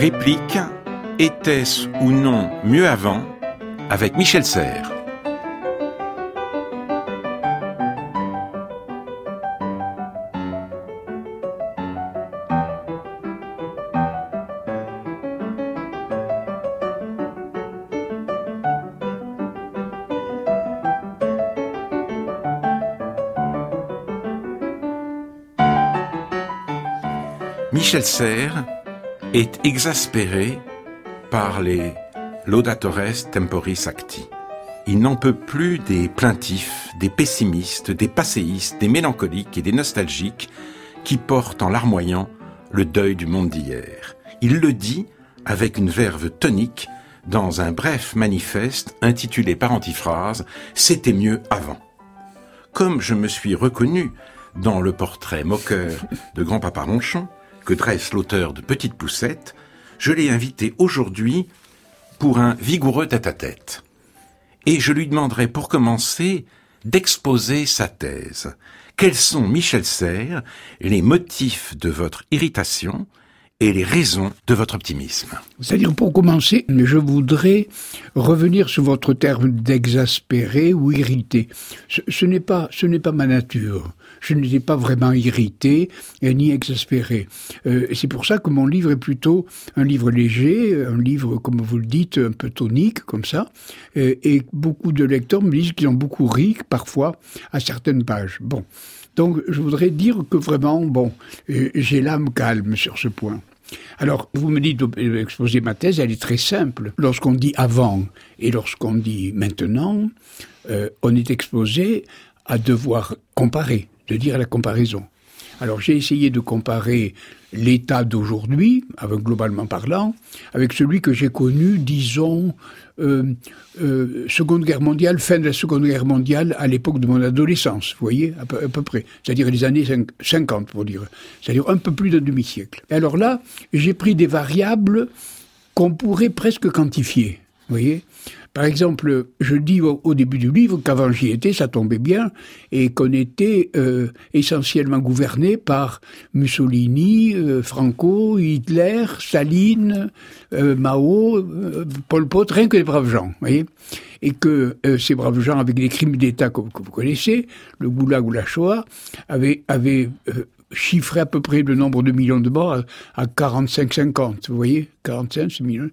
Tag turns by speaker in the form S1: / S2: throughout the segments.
S1: Réplique, était-ce ou non mieux avant, avec Michel Serres. Michel Serres est exaspéré par les laudatores temporis acti. Il n'en peut plus des plaintifs, des pessimistes, des passéistes, des mélancoliques et des nostalgiques qui portent en larmoyant le deuil du monde d'hier. Il le dit avec une verve tonique dans un bref manifeste intitulé par antiphrase « C'était mieux avant ». Comme je me suis reconnu dans le portrait moqueur de grand-papa Ronchon, que dresse l'auteur de Petite Poucette, je l'ai invité aujourd'hui pour un vigoureux tête-à-tête. Et je lui demanderai pour commencer d'exposer sa thèse. Quels sont, Michel Serres, les motifs de votre irritation et les raisons de votre optimisme?
S2: C'est-à-dire, pour commencer, je voudrais revenir sur votre terme d'exaspéré ou irrité. Ce n'est pas ma nature. Je n'étais pas vraiment irrité ni exaspéré. C'est pour ça que mon livre est plutôt un livre léger, un livre, comme vous le dites, un peu tonique, comme ça. Et beaucoup de lecteurs me disent qu'ils ont beaucoup ri, parfois, à certaines pages. Bon. Donc, je voudrais dire que vraiment, j'ai l'âme calme sur ce point. Alors, vous me dites d'exposer ma thèse, elle est très simple. Lorsqu'on dit avant et lorsqu'on dit maintenant, on est exposé à devoir comparer, de dire la comparaison. Alors, j'ai essayé de comparer l'état d'aujourd'hui, avec globalement parlant, avec celui que j'ai connu, disons, Seconde Guerre mondiale, fin de la Seconde Guerre mondiale, à l'époque de mon adolescence, vous voyez, à peu près. C'est-à-dire les années 50, pour dire. C'est-à-dire un peu plus d'un demi-siècle. Et alors là, j'ai pris des variables qu'on pourrait presque quantifier, vous voyez. Par exemple, je dis au début du livre qu'avant j'y étais, ça tombait bien, et qu'on était essentiellement gouverné par Mussolini, Franco, Hitler, Staline, Mao, Pol Pot, rien que des braves gens, vous voyez. Et que ces braves gens, avec des crimes d'État que vous connaissez, le Goulag ou la Shoah, avaient chiffré à peu près le nombre de millions de morts à 45-50, vous voyez, 45 millions.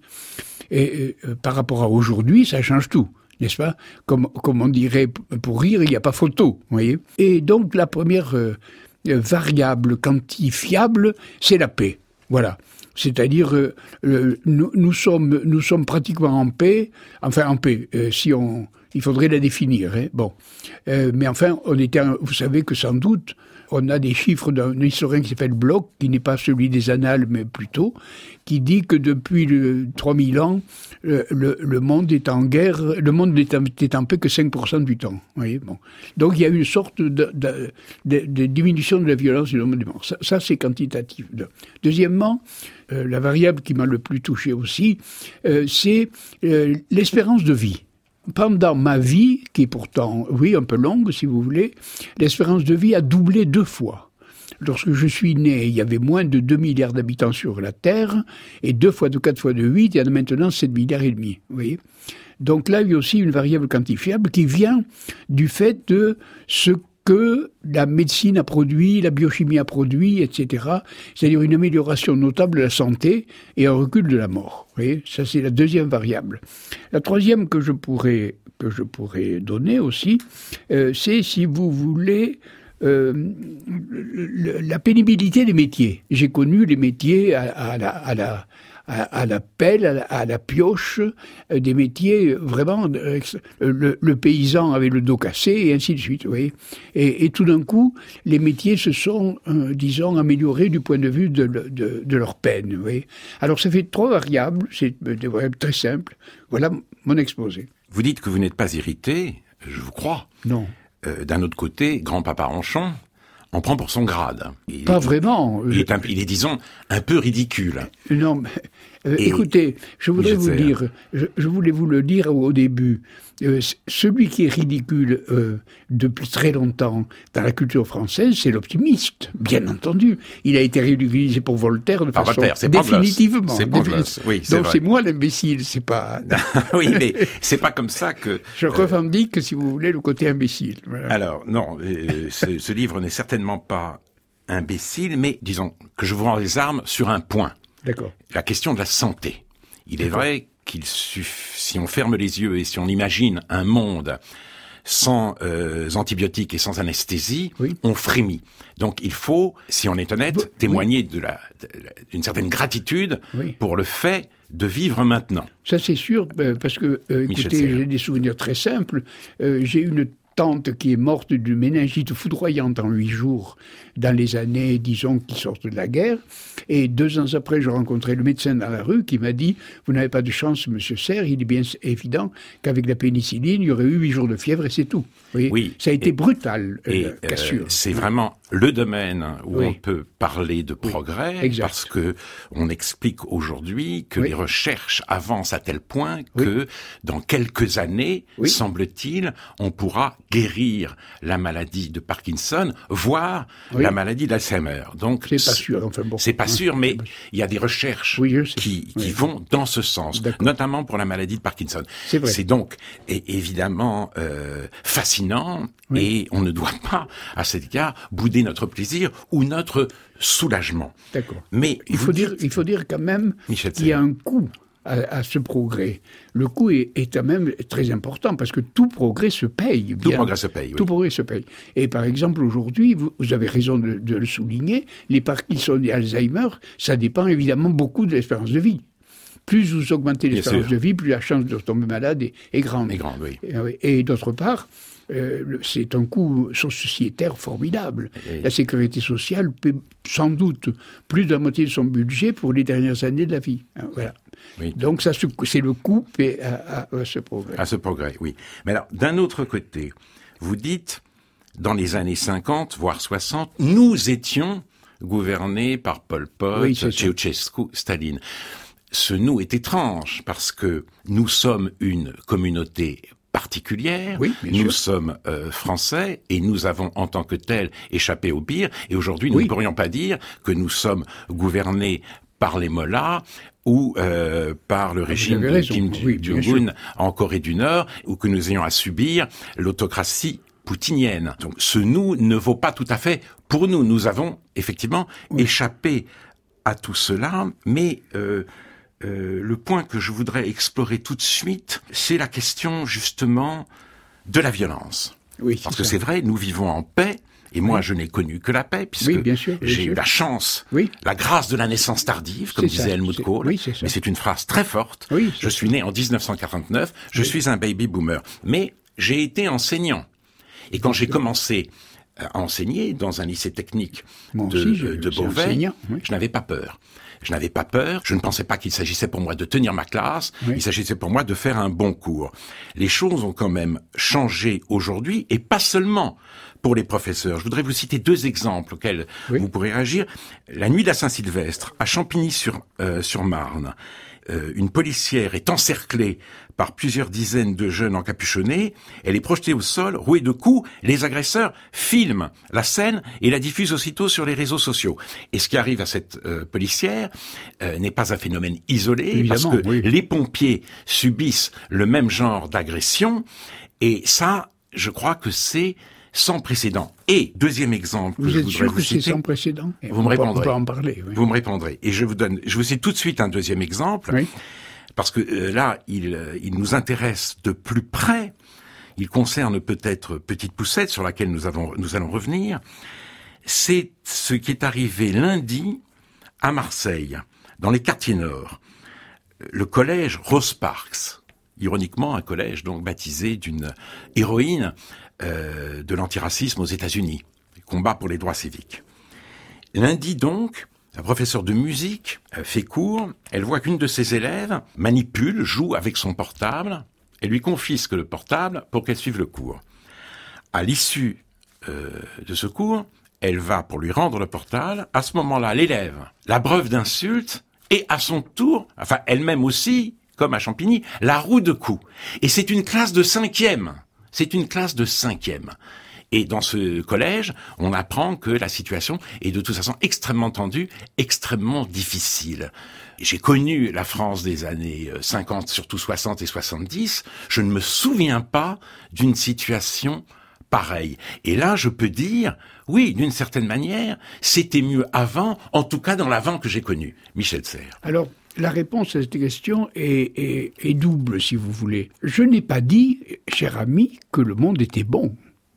S2: Et par rapport à aujourd'hui, ça change tout, n'est-ce pas? Comme on dirait pour rire, il n'y a pas photo, vous voyez. Et donc la première variable quantifiable, c'est la paix. Voilà. C'est-à-dire, nous sommes pratiquement en paix, enfin en paix, il faudrait la définir, hein. Bon. Mais enfin, vous savez que sans doute, on a des chiffres d'un historien qui s'appelle Bloch, qui n'est pas celui des annales, mais plutôt, qui dit que depuis 3000 ans, le monde est en guerre, le monde est en paix que 5% du temps. Vous voyez, bon. Donc il y a une sorte de diminution de la violence du nombre de morts. Ça c'est quantitatif. Deuxièmement, la variable qui m'a le plus touché aussi, c'est l'espérance de vie. Pendant ma vie, qui est pourtant, oui, un peu longue, si vous voulez, l'espérance de vie a doublé 2 fois. Lorsque je suis né, il y avait moins de 2 milliards d'habitants sur la Terre, et 2 fois 2, 4 fois 2, 8, il y en a maintenant 7 milliards et demi, vous voyez. Donc là, il y a aussi une variable quantifiable qui vient du fait de ce que la médecine a produit, la biochimie a produit, etc. C'est-à-dire une amélioration notable de la santé et un recul de la mort. Vous voyez, ça c'est la deuxième variable. La troisième que je pourrais donner aussi, c'est, si vous voulez, la pénibilité des métiers. J'ai connu les métiers à la pelle, à la pioche, des métiers vraiment... Le paysan avait le dos cassé, et ainsi de suite, vous voyez. Et tout d'un coup, les métiers se sont, disons, améliorés du point de vue de leur peine, vous voyez. Alors ça fait 3 variables, c'est des variables très simples. Voilà mon exposé.
S1: Vous dites que vous n'êtes pas irrité, je vous crois.
S2: Non.
S1: D'un autre côté, grand-papa Ronchon en prend pour son grade.
S2: Pas vraiment.
S1: Il est, disons, un peu ridicule.
S2: Non, Écoutez, je voudrais vous dire, je voulais vous le dire au début, celui qui est ridicule depuis très longtemps dans la culture française, c'est l'optimiste, bien entendu. Il a été ridiculisé pour Voltaire de façon définitivement.
S1: C'est Pangloss. Oui,
S2: donc c'est moi l'imbécile, c'est pas...
S1: Oui, mais c'est pas comme ça que...
S2: Je revendique, si vous voulez, le côté imbécile. Voilà.
S1: Alors, non, ce livre n'est certainement pas imbécile, mais disons que je vous rends les armes sur un point.
S2: D'accord.
S1: La question de la santé. Il est vrai si on ferme les yeux et si on imagine un monde sans antibiotiques et sans anesthésie, on frémit. Donc il faut, si on est honnête, témoigner d'une certaine gratitude pour le fait de vivre maintenant.
S2: Ça c'est sûr, parce que, écoutez, j'ai des souvenirs très simples. J'ai une tante qui est morte d'une méningite foudroyante en 8 jours dans les années, disons, qui sortent de la guerre. Et 2 ans après, je rencontrais le médecin dans la rue qui m'a dit « Vous n'avez pas de chance, monsieur Serre, il est bien évident qu'avec la pénicilline, il y aurait eu 8 jours de fièvre et c'est tout. » Oui, ça a été brutal, cassure.
S1: C'est vraiment le domaine où on peut parler de progrès, parce que on explique aujourd'hui que les recherches avancent à tel point que dans quelques années, semble-t-il, on pourra guérir la maladie de Parkinson, voire la maladie d'Alzheimer. Donc
S2: c'est pas sûr, enfin bon.
S1: C'est pas sûr, mais il y a des recherches qui vont dans ce sens, notamment pour la maladie de Parkinson. C'est donc évidemment fascinant et on ne doit pas, à cet égard, bouder notre plaisir ou notre soulagement.
S2: D'accord. Mais il faut dire quand même qu'il y a un coût à ce progrès. Le coût est quand même très important parce que tout progrès se paye.
S1: Tout progrès se paye,
S2: Tout progrès se paye. Et par exemple, aujourd'hui, vous avez raison de le souligner, les Parkinson et Alzheimer, ça dépend évidemment beaucoup de l'espérance de vie. Plus vous augmentez l'espérance de vie, plus la chance de tomber malade est grande. Et d'autre part, c'est un coût sociétaire formidable. La sécurité sociale paie sans doute plus de la moitié de son budget pour les dernières années de la vie. Voilà. Donc ça, c'est le coût à ce progrès.
S1: À ce progrès, oui. Mais alors, d'un autre côté, vous dites, dans les années 50, voire 60, nous étions gouvernés par Pol Pot, Ceausescu, Staline. Ce nous est étrange, parce que nous sommes une communauté particulière, nous sommes français et nous avons en tant que tels échappé au pire, et aujourd'hui nous ne pourrions pas dire que nous sommes gouvernés par les mollahs ou par le régime de Kim Jong-un en Corée du Nord, ou que nous ayons à subir l'autocratie poutinienne. Donc ce nous ne vaut pas tout à fait pour nous. Nous avons effectivement échappé à tout cela, mais le point que je voudrais explorer tout de suite, c'est la question justement de la violence. Parce que c'est vrai, nous vivons en paix, et moi je n'ai connu que la paix, puisque j'ai eu la chance, la grâce de la naissance tardive, comme disait Helmut Kohl, mais c'est une phrase très forte. Je suis né en 1949, je suis un baby boomer, mais j'ai été enseignant. Et quand j'ai commencé à enseigner dans un lycée technique de Beauvais, je n'avais pas peur. Je n'avais pas peur, je ne pensais pas qu'il s'agissait pour moi de tenir ma classe, il s'agissait pour moi de faire un bon cours. Les choses ont quand même changé aujourd'hui, et pas seulement pour les professeurs. Je voudrais vous citer 2 exemples auxquels vous pourrez réagir. La nuit de la Saint-Sylvestre, à Champigny-sur-Marne, une policière est encerclée par plusieurs dizaines de jeunes encapuchonnés, elle est projetée au sol, rouée de coups, les agresseurs filment la scène et la diffusent aussitôt sur les réseaux sociaux. Et ce qui arrive à cette policière n'est pas un phénomène isolé, parce que les pompiers subissent le même genre d'agression, et ça, je crois que c'est sans précédent. Et deuxième exemple,
S2: vous êtes sûr que c'est sans précédent?
S1: Vous me répondrez.
S2: On peut en parler.
S1: Vous me répondrez. Et je vous cite tout de suite un deuxième exemple, parce que là, il nous intéresse de plus près. Il concerne peut-être Petite Poussette, sur laquelle nous allons revenir. C'est ce qui est arrivé lundi à Marseille, dans les quartiers nord. Le collège Rose Parks, ironiquement un collège donc baptisé d'une héroïne de l'antiracisme aux États-Unis, combat pour les droits civiques. Lundi donc, la professeure de musique fait cours, elle voit qu'une de ses élèves joue avec son portable, elle lui confisque le portable pour qu'elle suive le cours. À l'issue de ce cours, elle va pour lui rendre le portable, à ce moment-là, l'élève l'abreuve d'insultes et à son tour, enfin elle-même aussi, comme à Champigny, la roue de cou. Et c'est une classe de 5e. C'est une classe de 5e. Et dans ce collège, on apprend que la situation est de toute façon extrêmement tendue, extrêmement difficile. J'ai connu la France des années 50, surtout 60 et 70. Je ne me souviens pas d'une situation pareille. Et là, je peux dire, oui, d'une certaine manière, c'était mieux avant, en tout cas dans l'avant que j'ai connu. Michel Serres.
S2: Alors, la réponse à cette question est double, si vous voulez. Je n'ai pas dit, cher ami, que le monde était bon.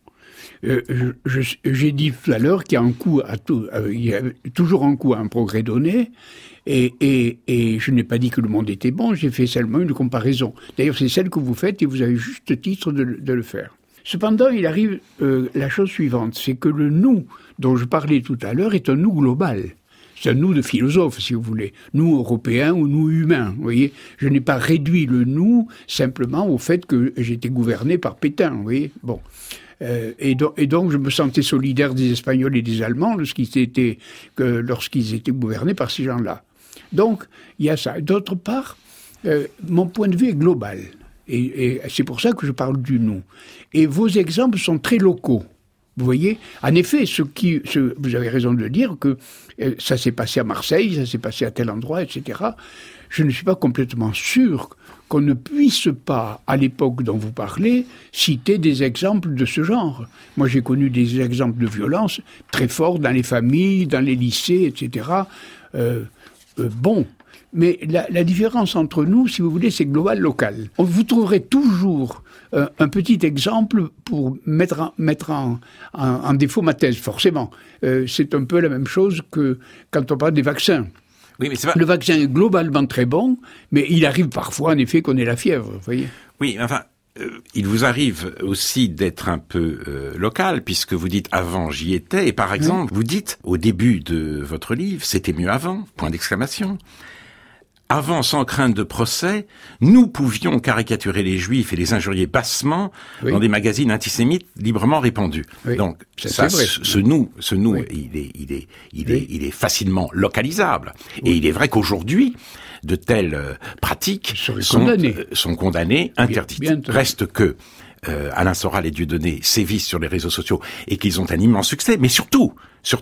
S2: J'ai dit tout à l'heure qu'il y a un coût à tout, il y a toujours un coût à un progrès donné, et je n'ai pas dit que le monde était bon, j'ai fait seulement une comparaison. D'ailleurs, c'est celle que vous faites et vous avez juste titre de le faire. Cependant, il arrive la chose suivante, c'est que le nous dont je parlais tout à l'heure est un nous global. C'est un nous de philosophe, si vous voulez. Nous européens ou nous humains, vous voyez. Je n'ai pas réduit le nous simplement au fait que j'étais gouverné par Pétain, vous voyez. Bon. Et donc, je me sentais solidaire des Espagnols et des Allemands lorsqu'ils étaient gouvernés par ces gens-là. Donc, il y a ça. D'autre part, mon point de vue est global. Et c'est pour ça que je parle du nous. Et vos exemples sont très locaux. Vous voyez, en effet, vous avez raison de dire que ça s'est passé à Marseille, ça s'est passé à tel endroit, etc. Je ne suis pas complètement sûr qu'on ne puisse pas, à l'époque dont vous parlez, citer des exemples de ce genre. Moi, j'ai connu des exemples de violence très forts dans les familles, dans les lycées, etc. Bon, mais la différence entre nous, si vous voulez, c'est global-local. Vous trouverez toujours un petit exemple pour mettre en défaut ma thèse, forcément. C'est un peu la même chose que quand on parle des vaccins.
S1: Oui, mais c'est pas...
S2: Le vaccin est globalement très bon, mais il arrive parfois, en effet, qu'on ait la fièvre, vous voyez.
S1: Oui, enfin, il vous arrive aussi d'être un peu local, puisque vous dites « avant, j'y étais », et par exemple, vous dites, au début de votre livre, « c'était mieux avant », point d'exclamation. Avant, sans crainte de procès, nous pouvions caricaturer les Juifs et les injurier bassement dans des magazines antisémites librement répandus. Oui, donc, ça, ce nous, oui. il est facilement localisable. Et il est vrai qu'aujourd'hui, de telles pratiques sont condamnées, interdites. Reste que Alain Soral et Dieudonné sévissent sur les réseaux sociaux et qu'ils ont un immense succès, mais surtout,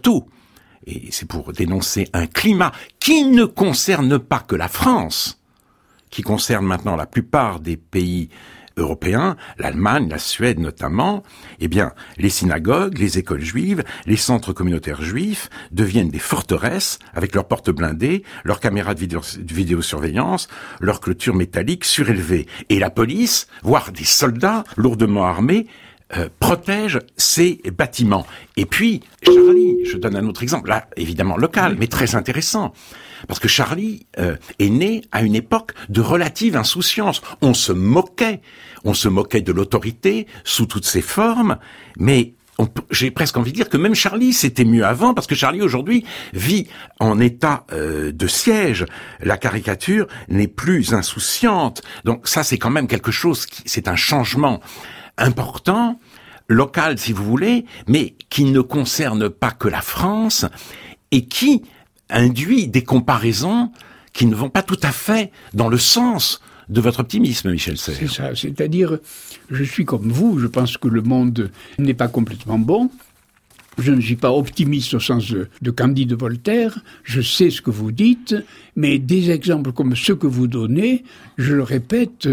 S1: et c'est pour dénoncer un climat qui ne concerne pas que la France, qui concerne maintenant la plupart des pays européens, l'Allemagne, la Suède notamment, eh bien, les synagogues, les écoles juives, les centres communautaires juifs deviennent des forteresses avec leurs portes blindées, leurs caméras de vidéosurveillance, leurs clôtures métalliques surélevées. Et la police, voire des soldats lourdement armés, protège ces bâtiments. Et puis, Charlie, je donne un autre exemple, là, évidemment local, mais très intéressant. Parce que Charlie est né à une époque de relative insouciance. On se moquait de l'autorité sous toutes ses formes, mais j'ai presque envie de dire que même Charlie, c'était mieux avant, parce que Charlie, aujourd'hui, vit en état de siège. La caricature n'est plus insouciante. Donc ça, c'est quand même quelque chose, c'est un changement important, local si vous voulez, mais qui ne concerne pas que la France et qui induit des comparaisons qui ne vont pas tout à fait dans le sens de votre optimisme, Michel Serres.
S2: C'est ça, c'est-à-dire, je suis comme vous, je pense que le monde n'est pas complètement bon. Je ne suis pas optimiste au sens de Candide de Voltaire, je sais ce que vous dites, mais des exemples comme ceux que vous donnez, je le répète,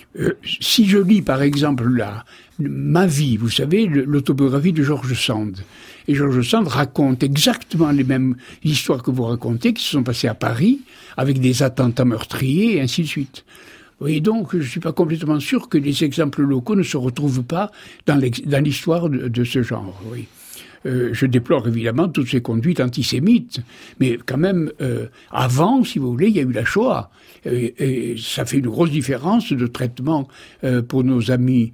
S2: si je lis par exemple ma vie, vous savez, l'autobiographie de George Sand, et George Sand raconte exactement les mêmes histoires que vous racontez, qui se sont passées à Paris, avec des attentats meurtriers, et ainsi de suite. Et donc, je ne suis pas complètement sûr que les exemples locaux ne se retrouvent pas dans l'histoire de ce genre, oui. Je déplore évidemment toutes ces conduites antisémites, mais quand même, avant, si vous voulez, il y a eu la Shoah. Et ça fait une grosse différence de traitement pour nos amis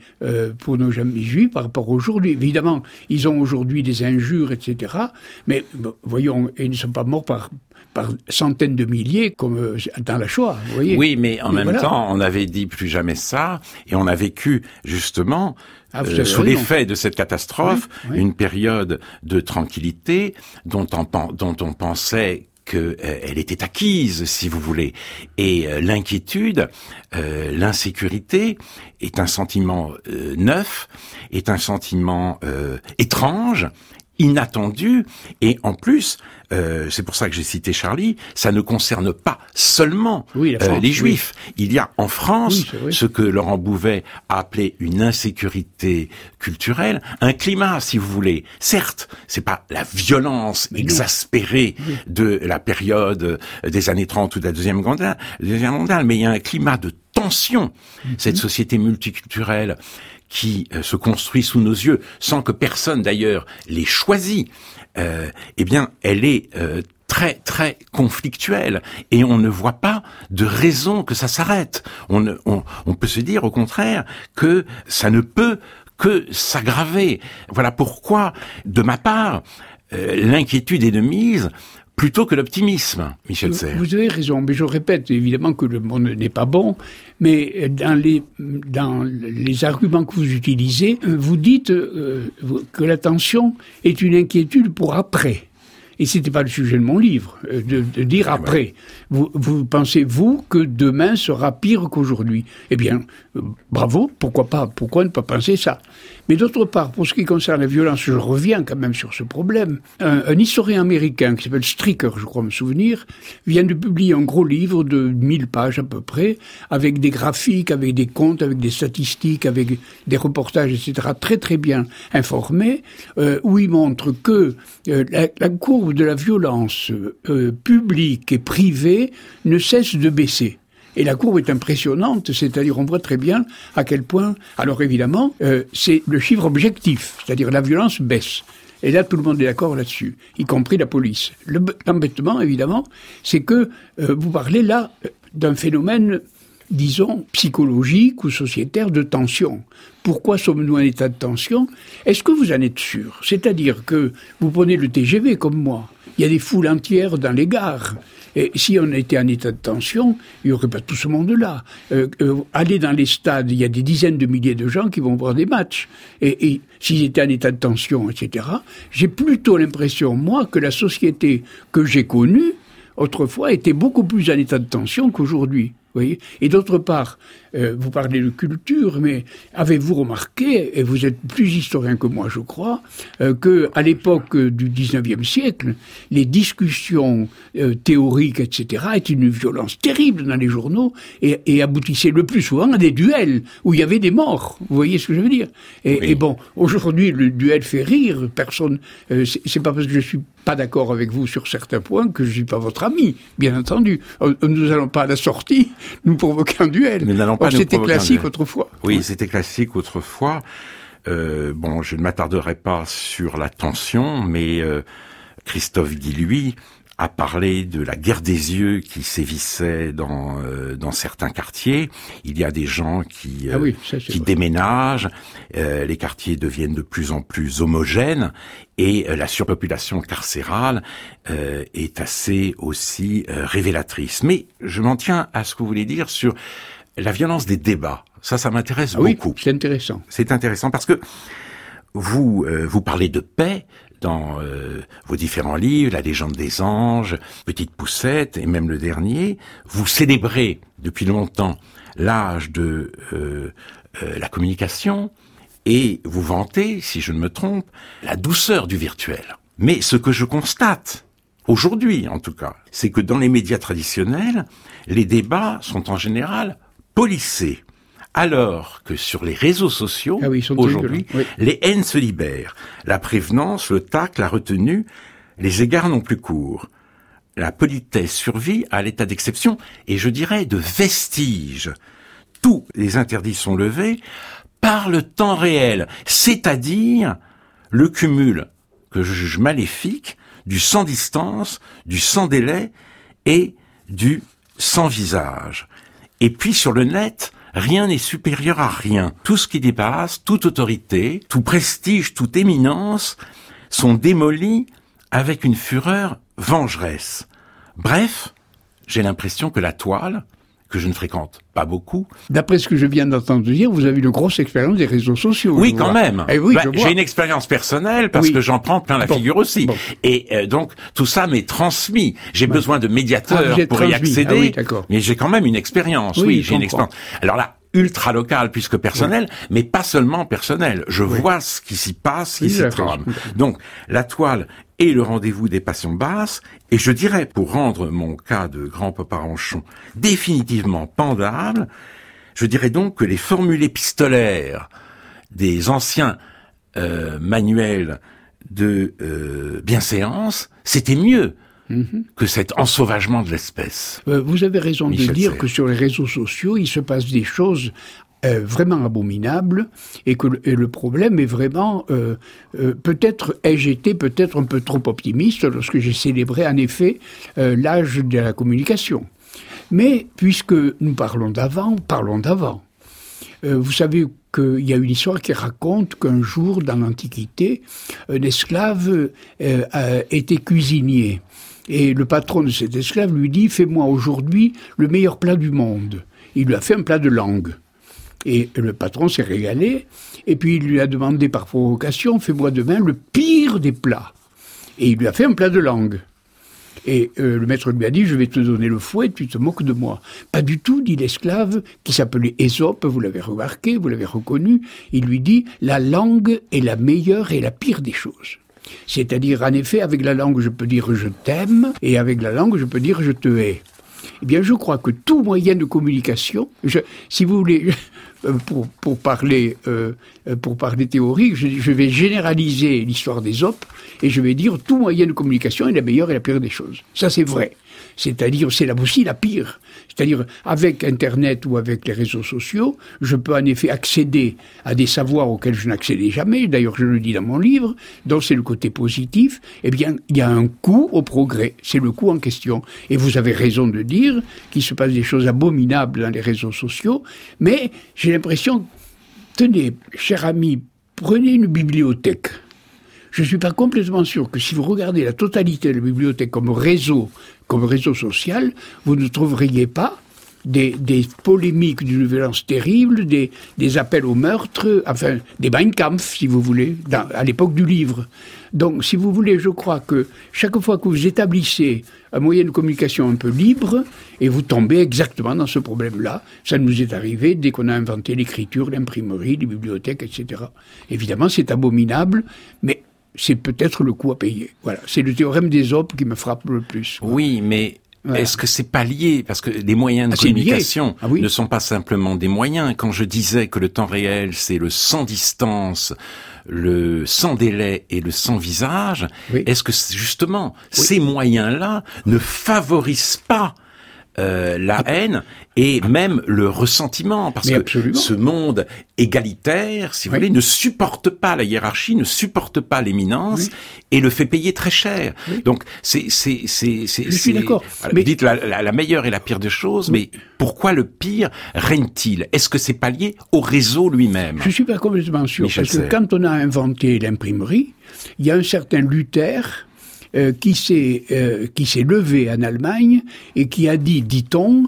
S2: juifs par rapport à aujourd'hui. Évidemment, ils ont aujourd'hui des injures, etc. Mais voyons, ils ne sont pas morts par centaines de milliers comme dans la Shoah, vous voyez.
S1: Oui, mais en même temps, on avait dit plus jamais ça, et on a vécu justement sous l'effet de cette catastrophe, une période de tranquillité dont on pensait que elle était acquise, si vous voulez. Et l'inquiétude, l'insécurité est un sentiment neuf, est un sentiment étrange, inattendu, et en plus, c'est pour ça que j'ai cité Charlie, ça ne concerne pas seulement les Juifs. Oui. Il y a en France ce que Laurent Bouvet a appelé une insécurité culturelle, un climat, si vous voulez. Certes, c'est pas la violence exaspérée de la période des années 30 ou de la Deuxième Guerre mondiale, mais il y a un climat de tension. Cette société multiculturelle qui se construit sous nos yeux, sans que personne d'ailleurs l'ait choisi, eh bien, elle est très très conflictuelle et on ne voit pas de raison que ça s'arrête. On peut se dire au contraire que ça ne peut que s'aggraver. Voilà pourquoi, de ma part, l'inquiétude est de mise plutôt que l'optimisme, Michel Serres.
S2: Vous avez raison, mais je répète évidemment que le monde n'est pas bon, mais dans les arguments que vous utilisez, vous dites que la tension est une inquiétude pour après. Et c'était pas le sujet de mon livre, de dire après. Vous pensez, vous, que demain sera pire qu'aujourd'hui? Eh bien, bravo, pourquoi pas? Pourquoi ne pas penser ça? Mais d'autre part, pour ce qui concerne la violence, je reviens quand même sur ce problème. Un historien américain qui s'appelle Stricker, je crois me souvenir, vient de publier un gros livre de 1000 pages à peu près, avec des graphiques, avec des comptes, avec des statistiques, avec des reportages, etc., très très bien informés, où il montre que la courbe de la violence publique et privée ne cesse de baisser. Et la courbe est impressionnante, c'est-à-dire on voit très bien à quel point, alors évidemment, c'est le chiffre objectif, c'est-à-dire la violence baisse. Et là, tout le monde est d'accord là-dessus, y compris la police. L'embêtement, évidemment, c'est que vous parlez là d'un phénomène, disons, psychologique ou sociétaire de tension. Pourquoi sommes-nous en état de tension? Est-ce que vous en êtes sûr? C'est-à-dire que vous prenez le TGV comme moi, il y a des foules entières dans les gares. Et si on était en état de tension, il n'y aurait pas tout ce monde-là. Aller dans les stades, il y a des dizaines de milliers de gens qui vont voir des matchs. Et s'ils étaient en état de tension, etc., j'ai plutôt l'impression, moi, que la société que j'ai connue, autrefois, était beaucoup plus en état de tension qu'aujourd'hui. Voyez. Et d'autre part, vous parlez de culture, mais avez-vous remarqué, et vous êtes plus historien que moi, je crois, que à l'époque du 19e siècle, les discussions théoriques, etc., étaient une violence terrible dans les journaux et aboutissaient le plus souvent à des duels où il y avait des morts. Vous voyez ce que je veux dire? Et bon, aujourd'hui, le duel fait rire. Personne. C'est pas parce que je suis pas d'accord avec vous sur certains points que je suis pas votre ami, bien entendu. Nous allons pas à la sortie nous provoquer un duel. C'était classique autrefois.
S1: Oui, c'était classique autrefois. Bon, je ne m'attarderai pas sur la tension, mais Christophe Guilluy a parlé de la guerre des yeux qui sévissait dans certains quartiers. Il y a des gens qui déménagent, les quartiers deviennent de plus en plus homogènes et la surpopulation carcérale est assez aussi révélatrice. Mais je m'en tiens à ce que vous voulez dire sur la violence des débats. Ça m'intéresse beaucoup.
S2: Oui, c'est intéressant.
S1: C'est intéressant parce que vous parlez de paix dans vos différents livres, La légende des anges, Petite Poucette et même le dernier. Vous célébrez depuis longtemps l'âge de la communication et vous vantez, si je ne me trompe, la douceur du virtuel. Mais ce que je constate, aujourd'hui en tout cas, c'est que dans les médias traditionnels, les débats sont en général policés. Alors que sur les réseaux sociaux, aujourd'hui, les haines se libèrent. La prévenance, le tact, la retenue, les égards n'ont plus cours. La politesse survit à l'état d'exception et je dirais de vestige. Tous les interdits sont levés par le temps réel, c'est-à-dire le cumul que je juge maléfique du sans distance, du sans délai et du sans visage. Et puis sur le net, rien n'est supérieur à rien. Tout ce qui dépasse, toute autorité, tout prestige, toute éminence sont démolis avec une fureur vengeresse. Bref, j'ai l'impression que la toile, que je ne fréquente pas beaucoup.
S2: D'après ce que je viens d'entendre dire, vous avez une grosse expérience des réseaux sociaux.
S1: Oui, quand même.
S2: Oui,
S1: j'ai une expérience personnelle parce que j'en prends plein la figure aussi.
S2: Bon.
S1: Et donc, tout ça m'est transmis. J'ai besoin de médiateurs pour y accéder. Mais j'ai quand même une expérience. Oui, j'ai une expérience. Alors là, ultra local puisque personnel, mais pas seulement personnel. Je vois ce qui s'y passe, ce qui s'y trame. Donc, la toile est le rendez-vous des passions basses, et je dirais, pour rendre mon cas de grand Poparanchon définitivement pendable, je dirais donc que les formules épistolaires des anciens manuels de bienséance, c'était mieux que cet ensauvagement de l'espèce.
S2: Vous avez raison de dire que sur les réseaux sociaux, il se passe des choses vraiment abominables et que le problème est vraiment peut-être ai-je été peut-être un peu trop optimiste lorsque j'ai célébré en effet l'âge de la communication. Mais puisque nous parlons d'avant. Vous savez qu'il y a une histoire qui raconte qu'un jour dans l'Antiquité, un esclave était cuisinier. Et le patron de cet esclave lui dit « Fais-moi aujourd'hui le meilleur plat du monde ». Il lui a fait un plat de langue. Et le patron s'est régalé, et puis il lui a demandé par provocation « Fais-moi demain le pire des plats ». Et il lui a fait un plat de langue. Et le maître lui a dit « Je vais te donner le fouet, tu te moques de moi ». Pas du tout, dit l'esclave, qui s'appelait Ésope, vous l'avez remarqué, vous l'avez reconnu. Il lui dit « La langue est la meilleure et la pire des choses ». C'est-à-dire, en effet, avec la langue, je peux dire « je t'aime » et avec la langue, je peux dire « je te hais ». Eh bien, je crois que tout moyen de communication, si vous voulez, pour parler théorique, je vais généraliser l'histoire d'Ésope et je vais dire tout moyen de communication est la meilleure et la pire des choses. Ça, c'est vrai. C'est-à-dire, c'est là aussi la pire. C'est-à-dire, avec Internet ou avec les réseaux sociaux, je peux en effet accéder à des savoirs auxquels je n'accédais jamais. D'ailleurs, je le dis dans mon livre, donc c'est le côté positif. Eh bien, il y a un coût au progrès. C'est le coût en question. Et vous avez raison de dire qu'il se passe des choses abominables dans les réseaux sociaux, mais j'ai l'impression, tenez, cher ami, prenez une bibliothèque. Je ne suis pas complètement sûr que si vous regardez la totalité de la bibliothèque comme réseau social, vous ne trouveriez pas des polémiques d'une violence terrible, des appels au meurtre, enfin, des Mein Kampf, si vous voulez, à l'époque du livre. Donc, si vous voulez, je crois que chaque fois que vous établissez un moyen de communication un peu libre, et vous tombez exactement dans ce problème-là, ça nous est arrivé dès qu'on a inventé l'écriture, l'imprimerie, les bibliothèques, etc. Évidemment, c'est abominable, mais c'est peut-être le coût à payer. Voilà, c'est le théorème d'Ésope qui me frappe le plus.
S1: Oui, mais est-ce que c'est pas lié? Parce que les moyens de communication ne sont pas simplement des moyens. Quand je disais que le temps réel, c'est le sans distance, le sans délai et le sans visage, est-ce que justement ces moyens-là ne favorisent pas la haine et même le ressentiment, parce que ce monde égalitaire, si vous voulez, ne supporte pas la hiérarchie, ne supporte pas l'éminence et le fait payer très cher. Donc je
S2: suis d'accord.
S1: Vous dites la meilleure et la pire des choses, mais pourquoi le pire règne-t-il? Est-ce que c'est pas lié au réseau lui-même?
S2: Je suis pas complètement sûr, parce que quand on a inventé l'imprimerie, il y a un certain Luther qui s'est levé en Allemagne et qui a dit-on,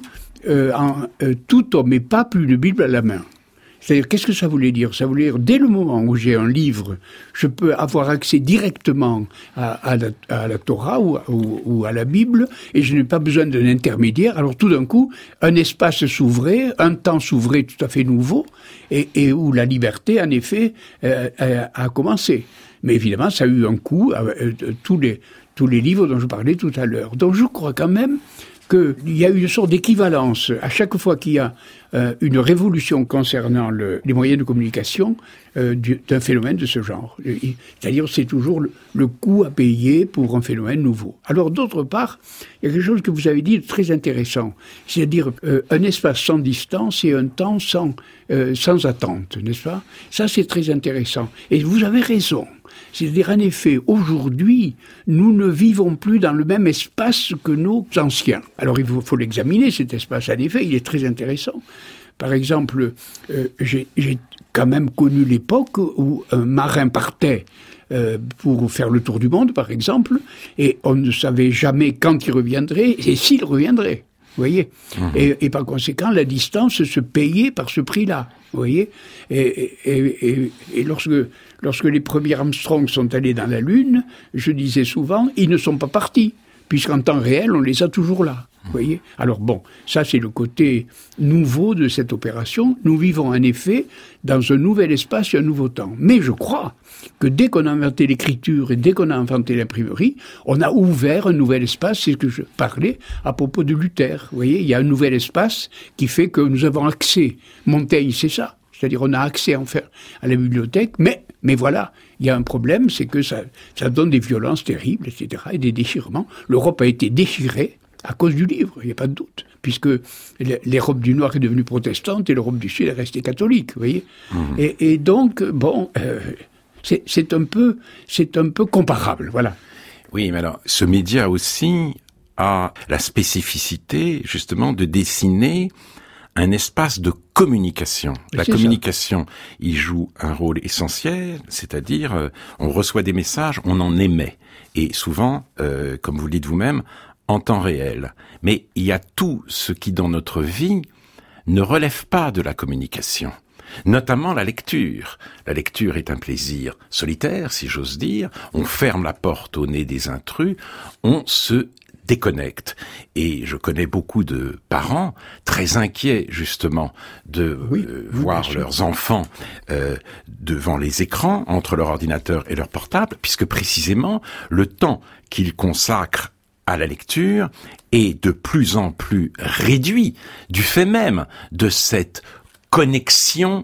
S2: tout homme et pape une Bible à la main. C'est-à-dire, qu'est-ce que ça voulait dire? Ça voulait dire, dès le moment où j'ai un livre, je peux avoir accès directement à la Torah ou à la Bible, et je n'ai pas besoin d'un intermédiaire. Alors tout d'un coup, un espace s'ouvrait, un temps s'ouvrait tout à fait nouveau, et où la liberté, en effet, a commencé. Mais évidemment, ça a eu un coût, tous les livres dont je parlais tout à l'heure. Donc je crois quand même qu'il y a une sorte d'équivalence à chaque fois qu'il y a une révolution concernant les moyens de communication d'un phénomène de ce genre. C'est-à-dire c'est toujours le coût à payer pour un phénomène nouveau. Alors d'autre part, il y a quelque chose que vous avez dit de très intéressant, c'est-à-dire un espace sans distance et un temps sans attente, n'est-ce pas? Ça c'est très intéressant. Et vous avez raison. C'est-à-dire, en effet, aujourd'hui, nous ne vivons plus dans le même espace que nos anciens. Alors, il faut l'examiner, cet espace. En effet, il est très intéressant. Par exemple, j'ai quand même connu l'époque où un marin partait pour faire le tour du monde, par exemple, et on ne savait jamais quand il reviendrait et s'il reviendrait. vous voyez. Et par conséquent, la distance se payait par ce prix-là, vous voyez. Et lorsque les premiers Armstrong sont allés dans la Lune, je disais souvent, ils ne sont pas partis, puisqu'en temps réel, on les a toujours là. Vous voyez ? Alors bon, ça c'est le côté nouveau de cette opération. Nous vivons en effet dans un nouvel espace et un nouveau temps. Mais je crois que dès qu'on a inventé l'écriture et dès qu'on a inventé l'imprimerie, on a ouvert un nouvel espace. C'est ce que je parlais à propos de Luther. Vous voyez, il y a un nouvel espace qui fait que nous avons accès. Montaigne, c'est ça. C'est-à-dire on a accès enfin à la bibliothèque, mais voilà, il y a un problème, c'est que ça donne des violences terribles, etc., et des déchirements. L'Europe a été déchirée à cause du livre, il n'y a pas de doute, puisque l'Europe du Nord est devenue protestante et l'Europe du Sud est restée catholique, vous voyez. Et donc, bon, c'est un peu comparable, voilà.
S1: Oui, mais alors, ce média aussi a la spécificité, justement, de dessiner un espace de communication. La communication, il joue un rôle essentiel, c'est-à-dire, on reçoit des messages, on en émet. Et souvent, comme vous le dites vous-même, en temps réel. Mais il y a tout ce qui, dans notre vie, ne relève pas de la communication. Notamment la lecture. La lecture est un plaisir solitaire, si j'ose dire. On ferme la porte au nez des intrus. On se déconnecte. Et je connais beaucoup de parents très inquiets, justement, de voir leurs enfants devant les écrans, entre leur ordinateur et leur portable, puisque précisément, le temps qu'ils consacrent à la lecture est de plus en plus réduit du fait même de cette connexion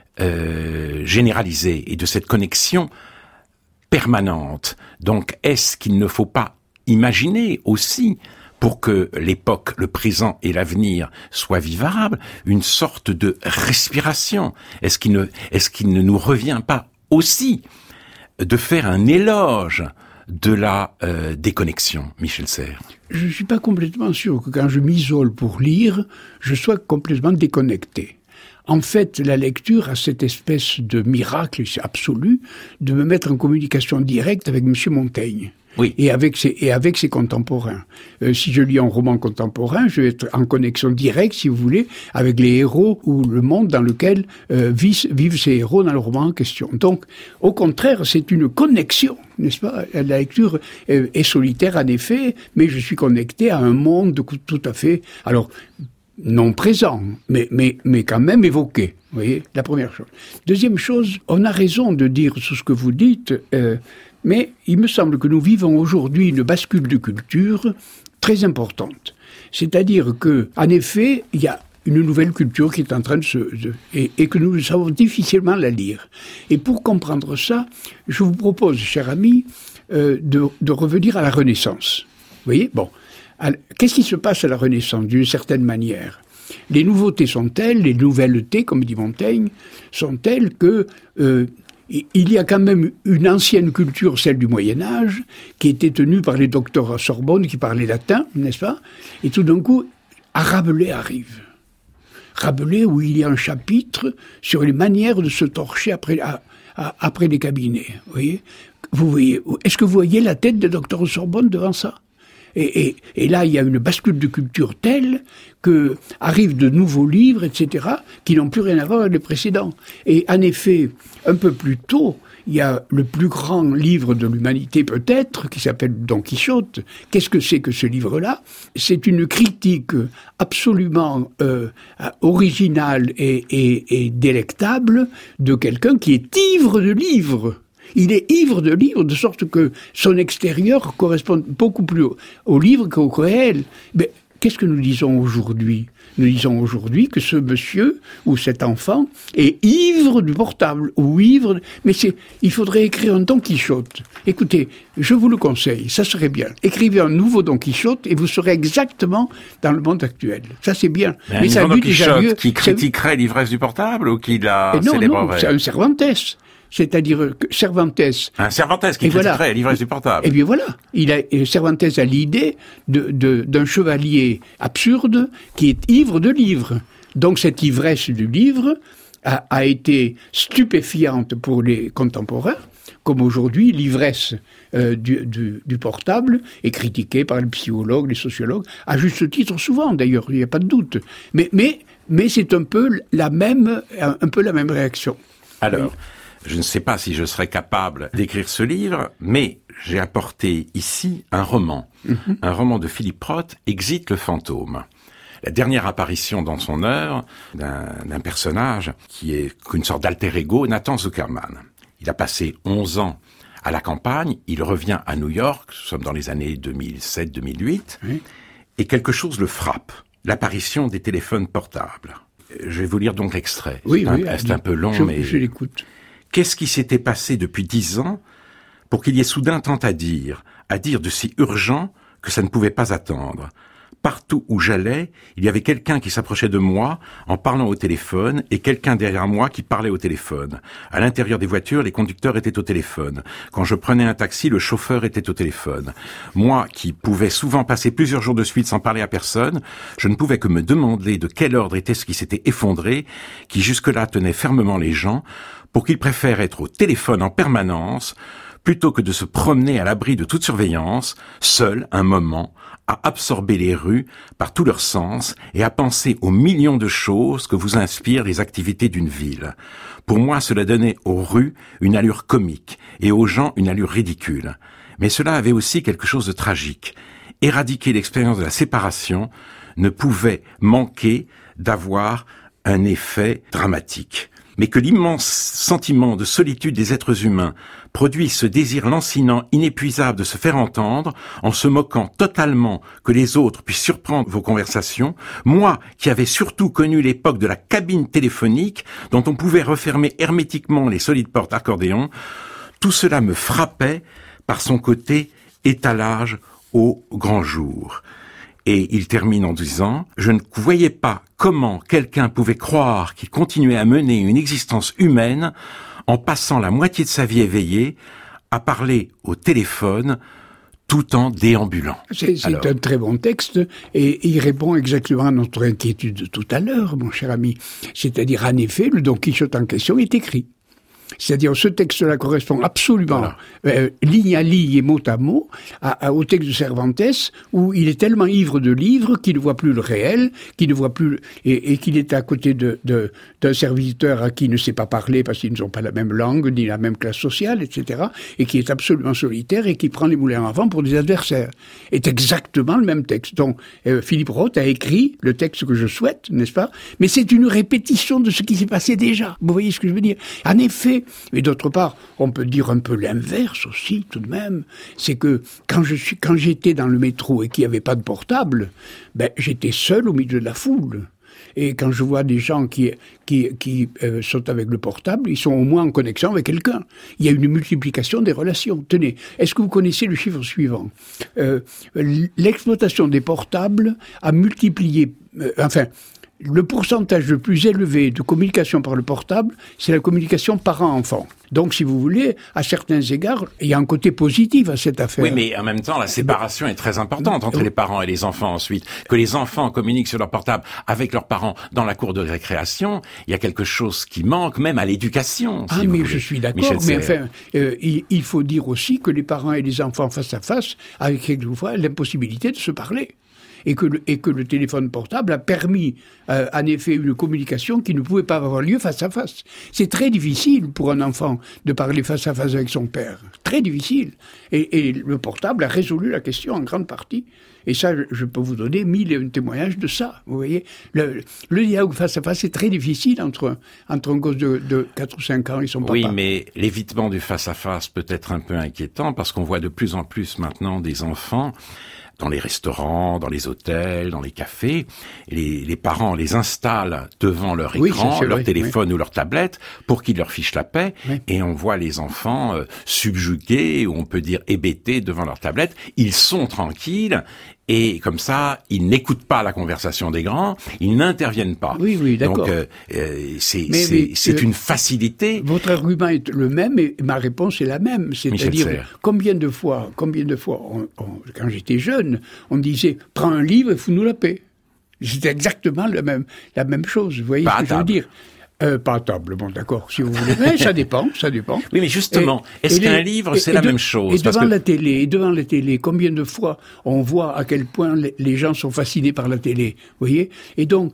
S1: généralisée et de cette connexion permanente. Donc, est-ce qu'il ne faut pas imaginer aussi, pour que l'époque, le présent et l'avenir soient vivables, une sorte de respiration? Est-ce qu'il ne nous revient pas aussi de faire un éloge de la déconnexion, Michel Serres?
S2: Je ne suis pas complètement sûr que quand je m'isole pour lire, je sois complètement déconnecté. En fait, la lecture a cette espèce de miracle absolu de me mettre en communication directe avec M. Montaigne.
S1: Oui.
S2: Et avec ses contemporains. Si je lis un roman contemporain, je vais être en connexion directe, si vous voulez, avec les héros ou le monde dans lequel vivent ces héros dans le roman en question. Donc, au contraire, c'est une connexion, n'est-ce pas? La lecture est solitaire, en effet, mais je suis connecté à un monde tout à fait, alors, non présent, mais quand même évoqué. Vous voyez, la première chose. Deuxième chose, on a raison de dire tout ce que vous dites, mais il me semble que nous vivons aujourd'hui une bascule de culture très importante. C'est-à-dire que, en effet, il y a une nouvelle culture qui est en train de et que nous savons difficilement la lire. Et pour comprendre ça, je vous propose, cher ami, de revenir à la Renaissance. Vous voyez, bon. Qu'est-ce qui se passe à la Renaissance, d'une certaine manière? Les nouveautés sont telles, les nouvelles-tés, comme dit Montaigne, sont telles que il y a quand même une ancienne culture, celle du Moyen-Âge, qui était tenue par les docteurs à Sorbonne qui parlaient latin, n'est-ce pas? Et tout d'un coup, Rabelais arrive. Rabelais, où il y a un chapitre sur les manières de se torcher après les cabinets. Vous voyez, est-ce que vous voyez la tête des docteurs à Sorbonne devant ça? Et là, il y a une bascule de culture telle que arrivent de nouveaux livres, etc., qui n'ont plus rien à voir avec les précédents. Et en effet, un peu plus tôt, il y a le plus grand livre de l'humanité peut-être, qui s'appelle Don Quichotte. Qu'est-ce que c'est que ce livre-là? C'est une critique absolument originale et délectable de quelqu'un qui est ivre de livres. Il est ivre de livres, de sorte que son extérieur correspond beaucoup plus au livre qu'au réel. Mais qu'est-ce que nous disons aujourd'hui? Nous disons aujourd'hui que ce monsieur ou cet enfant est ivre du portable, ou ivre... Mais il faudrait écrire un Don Quichotte. Écoutez, je vous le conseille, ça serait bien. Écrivez un nouveau Don Quichotte et vous serez exactement dans le monde actuel. Ça, c'est bien.
S1: Mais ça Don Quichotte qui critiquerait l'ivresse du portable ou qui la célébrerait?
S2: Non, c'est un Cervantes. C'est-à-dire que Cervantes...
S1: Un Cervantes qui critiquerait l'ivresse du portable.
S2: Et bien voilà, Cervantes a l'idée d'un chevalier absurde qui est ivre de livres. Donc cette ivresse du livre a été stupéfiante pour les contemporains, comme aujourd'hui, l'ivresse du portable est critiquée par les psychologues, les sociologues, à juste titre souvent d'ailleurs, il n'y a pas de doute. Mais c'est un peu la même réaction.
S1: Alors, je ne sais pas si je serais capable d'écrire ce livre, mais j'ai apporté ici un roman. Un roman de Philippe Roth, Exit le fantôme. La dernière apparition dans son œuvre d'un personnage qui est une sorte d'alter ego, Nathan Zuckerman. Il a passé 11 ans à la campagne, il revient à New York, nous sommes dans les années 2007-2008, et quelque chose le frappe, l'apparition des téléphones portables. Je vais vous lire donc l'extrait. C'est un peu long, mais...
S2: Je l'écoute.
S1: Qu'est-ce qui s'était passé depuis 10 ans pour qu'il y ait soudain tant à dire de si urgent que ça ne pouvait pas attendre? Partout où j'allais, il y avait quelqu'un qui s'approchait de moi en parlant au téléphone et quelqu'un derrière moi qui parlait au téléphone. À l'intérieur des voitures, les conducteurs étaient au téléphone. Quand je prenais un taxi, le chauffeur était au téléphone. Moi, qui pouvais souvent passer plusieurs jours de suite sans parler à personne, je ne pouvais que me demander de quel ordre était ce qui s'était effondré, qui jusque-là tenait fermement les gens, pour qu'ils préfèrent être au téléphone en permanence, plutôt que de se promener à l'abri de toute surveillance, seul un moment, à absorber les rues par tous leurs sens et à penser aux millions de choses que vous inspirent les activités d'une ville. Pour moi, cela donnait aux rues une allure comique et aux gens une allure ridicule. Mais cela avait aussi quelque chose de tragique. Éradiquer l'expérience de la séparation ne pouvait manquer d'avoir un effet dramatique. Mais que l'immense sentiment de solitude des êtres humains produise ce désir lancinant, inépuisable de se faire entendre, en se moquant totalement que les autres puissent surprendre vos conversations, moi qui avais surtout connu l'époque de la cabine téléphonique, dont on pouvait refermer hermétiquement les solides portes accordéon, tout cela me frappait par son côté étalage au grand jour. Et il termine en disant « Je ne voyais pas comment quelqu'un pouvait croire qu'il continuait à mener une existence humaine en passant la moitié de sa vie éveillée à parler au téléphone tout en déambulant. »
S2: C'est un très bon texte et il répond exactement à notre inquiétude de tout à l'heure, mon cher ami. C'est-à-dire, en effet, le Don Quichotte en question est écrit. C'est-à-dire, ce texte-là correspond absolument, ligne à ligne et mot à mot, au texte de Cervantes, où il est tellement ivre de livres qu'il ne voit plus le réel, qu'il ne voit plus, et qu'il est à côté d'un serviteur à qui il ne sait pas parler parce qu'ils n'ont pas la même langue, ni la même classe sociale, etc., et qui est absolument solitaire et qui prend les moulins à vent pour des adversaires. C'est exactement le même texte. Donc, Philippe Roth a écrit le texte que je souhaite, n'est-ce pas? Mais c'est une répétition de ce qui s'est passé déjà. Vous voyez ce que je veux dire? En effet, mais d'autre part, on peut dire un peu l'inverse aussi, tout de même. C'est que quand j'étais dans le métro et qu'il n'y avait pas de portable, j'étais seul au milieu de la foule. Et quand je vois des gens qui sont avec le portable, ils sont au moins en connexion avec quelqu'un. Il y a une multiplication des relations. Tenez, est-ce que vous connaissez le chiffre suivant? L'exploitation des portables a multiplié... le pourcentage le plus élevé de communication par le portable, c'est la communication parent-enfant. Donc, si vous voulez, à certains égards, il y a un côté positif à cette affaire.
S1: Oui, mais en même temps, la séparation est très importante entre les parents et les enfants ensuite. Que les enfants communiquent sur leur portable avec leurs parents dans la cour de récréation, il y a quelque chose qui manque même à l'éducation.
S2: Si mais je suis d'accord, mais enfin, il faut dire aussi que les parents et les enfants face à face, avec quelquefois l'impossibilité de se parler. Et que le téléphone portable a permis, en effet, une communication qui ne pouvait pas avoir lieu face à face. C'est très difficile pour un enfant de parler face à face avec son père. Très difficile. Et le portable a résolu la question en grande partie. Et ça, je peux vous donner 1000 témoignages de ça. Vous voyez, le dialogue face à face est très difficile entre un gosse de 4 ou 5 ans et son papa.
S1: Oui, mais l'évitement du face à face peut être un peu inquiétant parce qu'on voit de plus en plus maintenant des enfants dans les restaurants, dans les hôtels, dans les cafés. Les parents les installent devant leur écran, leur téléphone ou leur tablette pour qu'ils leur fichent la paix. Oui. Et on voit les enfants subjugués, ou on peut dire hébétés devant leur tablette. Ils sont tranquilles. Et comme ça, ils n'écoutent pas la conversation des grands, ils n'interviennent pas.
S2: Oui, d'accord.
S1: Donc, c'est une facilité.
S2: Votre argument est le même et ma réponse est la même. C'est-à-dire, combien de fois, quand j'étais jeune, on disait « Prends un livre et fous-nous la paix ». C'était exactement la même chose, vous voyez ce que je veux dire. Pas à table, bon d'accord, si vous voulez. Mais ça dépend.
S1: Oui, mais justement, est-ce qu'un livre, c'est la même chose?
S2: Et devant la télé, combien de fois on voit à quel point les gens sont fascinés par la télé, vous voyez? Et donc,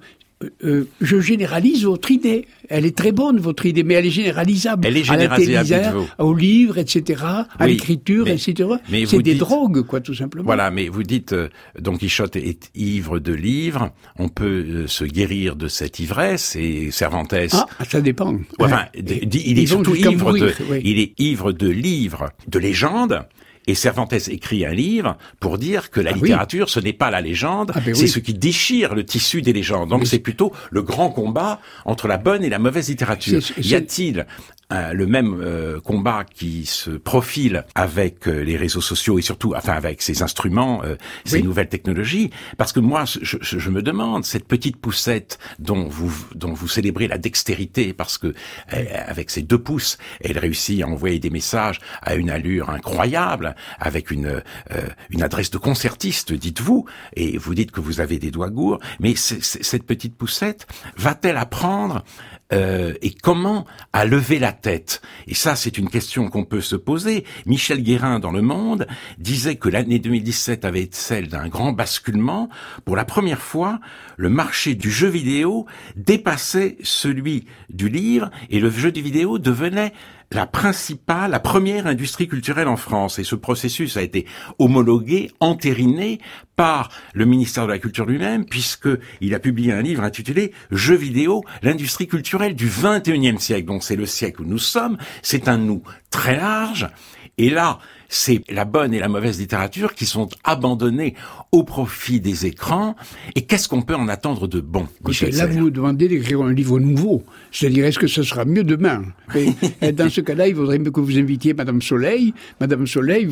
S2: je généralise votre idée. Elle est très bonne, votre idée, mais elle est généralisable.
S1: Elle est généralisable,
S2: à la télévision, au livre, etc., à l'écriture, etc. C'est des drogues, quoi, tout simplement.
S1: Voilà, mais vous dites, Don Quichotte est ivre de livres, on peut se guérir de cette ivresse, et Cervantes...
S2: Ah, ça dépend.
S1: Enfin, il est surtout il est ivre de livres, de légendes. Et Cervantes écrit un livre pour dire que la littérature, ce n'est pas la légende, c'est ce qui déchire le tissu des légendes. Donc c'est plutôt le grand combat entre la bonne et la mauvaise littérature. Y a-t-il le même combat qui se profile avec les réseaux sociaux et surtout, avec ces instruments, ces nouvelles technologies? Parce que moi, je me demande, cette petite poussette dont vous célébrez la dextérité, parce que avec ses 2 pouces, elle réussit à envoyer des messages à une allure incroyable, avec une adresse de concertiste, dites-vous, et vous dites que vous avez des doigts gourds, mais cette petite poussette va-t-elle apprendre et comment à lever la tête? Et ça, c'est une question qu'on peut se poser. Michel Guérin, dans Le Monde, disait que l'année 2017 avait été celle d'un grand basculement. Pour la première fois, le marché du jeu vidéo dépassait celui du livre, et le jeu vidéo devenait la première industrie culturelle en France. Et ce processus a été homologué, entériné par le ministère de la Culture lui-même, puisqu'il a publié un livre intitulé « Jeux vidéo, l'industrie culturelle du XXIe siècle ». Donc c'est le siècle où nous sommes, c'est un nous très large. Et là, c'est la bonne et la mauvaise littérature qui sont abandonnées au profit des écrans. Et qu'est-ce qu'on peut en attendre de bon, Michel Serres?
S2: Là, vous me demandez d'écrire un livre nouveau. C'est-à-dire, est-ce que ce sera mieux demain? Et dans ce cas-là, il faudrait que vous invitiez Madame Soleil. Madame Soleil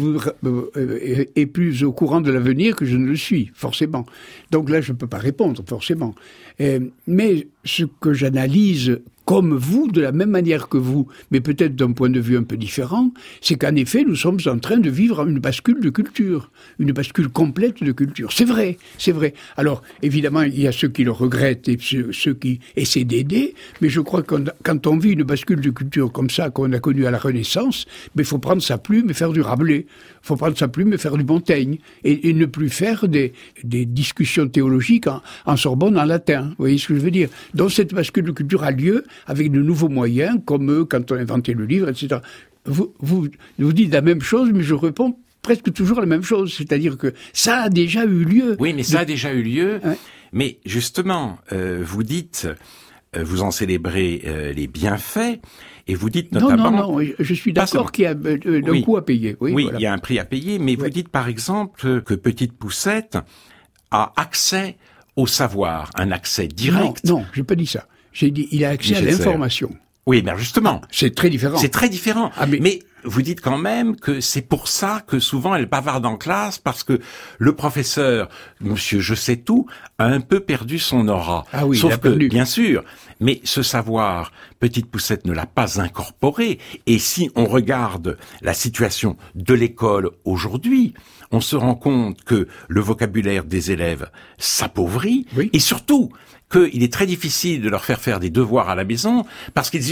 S2: est plus au courant de l'avenir que je ne le suis, forcément. Donc là, je ne peux pas répondre, forcément. Mais ce que j'analyse comme vous, de la même manière que vous, mais peut-être d'un point de vue un peu différent, c'est qu'en effet, nous sommes en train de vivre une bascule de culture, une bascule complète de culture. C'est vrai, c'est vrai. Alors, évidemment, il y a ceux qui le regrettent et ceux qui essaient d'aider, mais je crois que quand on vit une bascule de culture comme ça, qu'on a connue à la Renaissance, il faut prendre sa plume et faire du Rabelais. Il faut prendre sa plume et faire du Montaigne. Et ne plus faire des discussions théologiques en Sorbonne en latin. Vous voyez ce que je veux dire? Donc cette bascule de culture a lieu avec de nouveaux moyens, comme quand on a inventé le livre, etc. Vous dites la même chose, mais je réponds presque toujours la même chose. C'est-à-dire que ça a déjà eu lieu.
S1: Oui, mais ça a déjà eu lieu. Ouais. Mais justement, vous dites, vous en célébrez les bienfaits, et vous dites notamment...
S2: Non, je suis d'accord qu'il y a un coût à payer. Oui,
S1: voilà. Il y a un prix à payer, mais vous dites par exemple que Petite Poussette a accès au savoir, un accès direct.
S2: Non, j'ai pas dit ça. J'ai dit il a accès à l'information.
S1: Oui, mais justement.
S2: C'est très différent.
S1: C'est très différent. Mais vous dites quand même que c'est pour ça que souvent elle bavarde en classe, parce que le professeur, monsieur je sais tout, a un peu perdu son aura.
S2: Ah oui,
S1: sauf que, bien sûr, mais ce savoir, Petite Poussette ne l'a pas incorporé. Et si on regarde la situation de l'école aujourd'hui, on se rend compte que le vocabulaire des élèves s'appauvrit, et surtout qu'il est très difficile de leur faire des devoirs à la maison, parce ils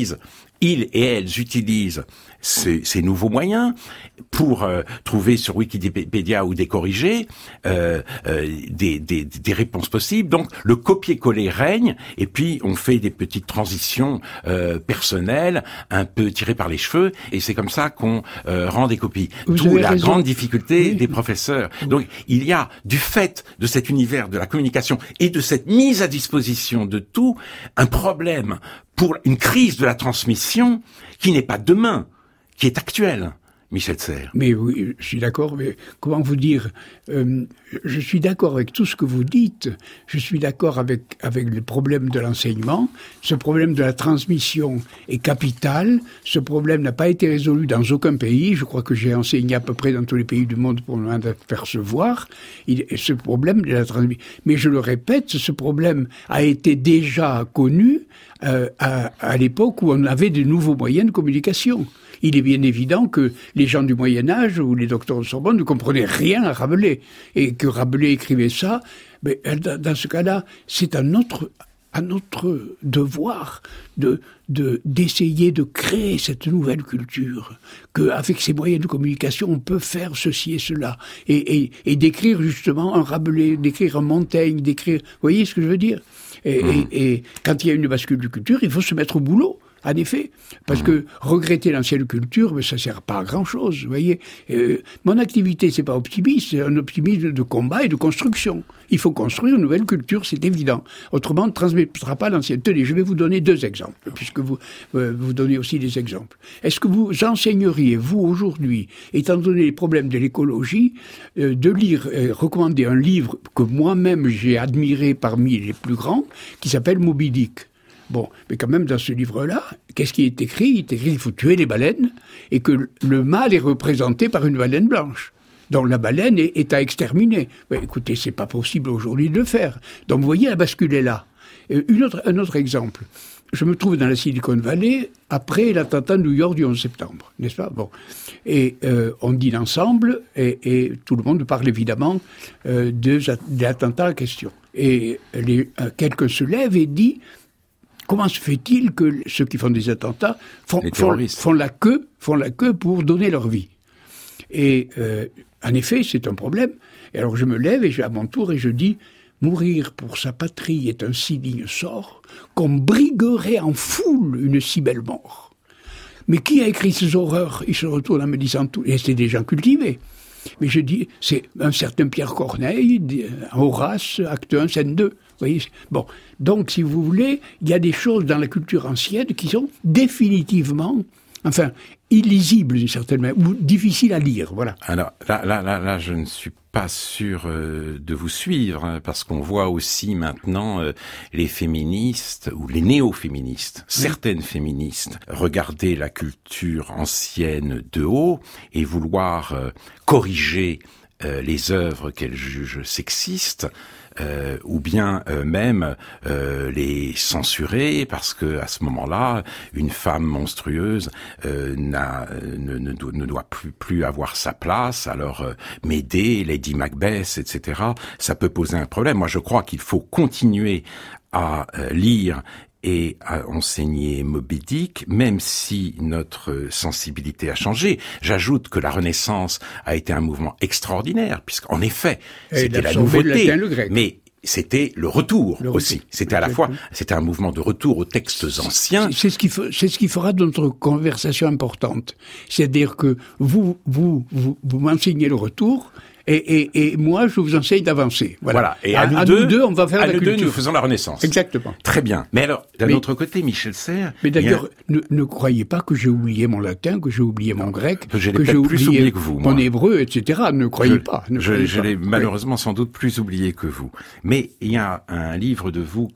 S1: et elles utilisent ces nouveaux moyens pour trouver sur Wikipédia ou des corrigés des réponses possibles. Donc le copier-coller règne, et puis on fait des petites transitions personnelles, un peu tirées par les cheveux, et c'est comme ça qu'on rend des copies. D'où la grande difficulté des professeurs. Donc il y a, du fait de cet univers de la communication et de cette mise à disposition de tout, un problème pour une crise de la transmission qui n'est pas demain, qui est actuelle. Michel Serres.
S2: Mais oui, je suis d'accord, mais comment vous dire, je suis d'accord avec tout ce que vous dites, je suis d'accord avec le problème de l'enseignement, ce problème de la transmission est capital, ce problème n'a pas été résolu dans aucun pays, je crois que j'ai enseigné à peu près dans tous les pays du monde pour m'en apercevoir, ce problème de la transmission. Mais je le répète, ce problème a été déjà connu à l'époque où on avait de nouveaux moyens de communication. Il est bien évident que les gens du Moyen-Âge ou les docteurs de Sorbonne ne comprenaient rien à Rabelais. Et que Rabelais écrivait ça, mais dans ce cas-là, c'est un autre à notre devoir d'essayer de créer cette nouvelle culture, qu'avec ces moyens de communication, on peut faire ceci et cela, et d'écrire justement un Rabelais, d'écrire un Montaigne, d'écrire... Vous voyez ce que je veux dire ? Et quand il y a une bascule de culture, il faut se mettre au boulot. En effet, parce que regretter l'ancienne culture, mais ça sert pas à grand-chose, vous voyez. Mon activité, c'est pas optimiste, c'est un optimisme de combat et de construction. Il faut construire une nouvelle culture, c'est évident. Autrement, on ne transmettra pas l'ancienne. Tenez, je vais vous donner 2 exemples, puisque vous donnez aussi des exemples. Est-ce que vous enseigneriez, vous, aujourd'hui, étant donné les problèmes de l'écologie, de lire, recommander un livre que moi-même j'ai admiré parmi les plus grands, qui s'appelle Moby Dick ? Bon, mais quand même, dans ce livre-là, qu'est-ce qui est écrit ? Il est écrit qu'il faut tuer les baleines et que le mal est représenté par une baleine blanche. Donc la baleine est à exterminer. Mais écoutez, c'est pas possible aujourd'hui de le faire. Donc vous voyez, la bascule est là. Un autre exemple. Je me trouve dans la Silicon Valley après l'attentat de New York du 11 septembre, n'est-ce pas ? Bon. Et on dîne ensemble et tout le monde parle évidemment de l'attentat en question. Et quelqu'un se lève et dit... Comment se fait-il que ceux qui font des attentats font la queue pour donner leur vie ? Et en effet, c'est un problème. Et alors je me lève et à mon tour et je dis « Mourir pour sa patrie est un si digne sort qu'on briguerait en foule une si belle mort. » Mais qui a écrit ces horreurs ? Il se retourne en me disant tout. Et c'est des gens cultivés. Mais je dis, c'est un certain Pierre Corneille, Horace, acte 1, scène 2. Vous voyez ? Bon, donc si vous voulez, il y a des choses dans la culture ancienne qui sont définitivement, enfin, illisibles d'une certaine manière, ou difficiles à lire, voilà.
S1: Alors, là, je ne suis pas sûr de vous suivre, hein, parce qu'on voit aussi maintenant les féministes, ou les néo-féministes, certaines féministes, regarder la culture ancienne de haut et vouloir corriger les œuvres qu'elles jugent sexistes, ou bien même les censurer parce que à ce moment-là, une femme monstrueuse ne doit plus avoir sa place. Alors Médée, Lady Macbeth, etc. Ça peut poser un problème. Moi, je crois qu'il faut continuer à lire et à enseigner Moby Dick, même si notre sensibilité a changé. J'ajoute que la Renaissance a été un mouvement extraordinaire, puisqu'en effet, c'était la nouveauté, mais c'était le retour aussi. C'était à la fois, c'était un mouvement de retour aux textes anciens.
S2: C'est ce qui fera de notre conversation importante. C'est-à-dire que vous m'enseignez le retour, et moi, je vous enseigne d'avancer. Voilà.
S1: Et à nous deux,
S2: on va faire la culture.
S1: Nous faisons la Renaissance.
S2: Exactement.
S1: Très bien. Mais alors, d'un autre côté, Michel Serres...
S2: Mais d'ailleurs, ne croyez pas que j'ai oublié mon latin, que j'ai oublié mon grec,
S1: que j'ai plus oublié que vous, moi.
S2: Mon hébreu, etc. Ne croyez pas.
S1: Je l'ai malheureusement sans doute plus oublié que vous. Mais il y a un livre de vous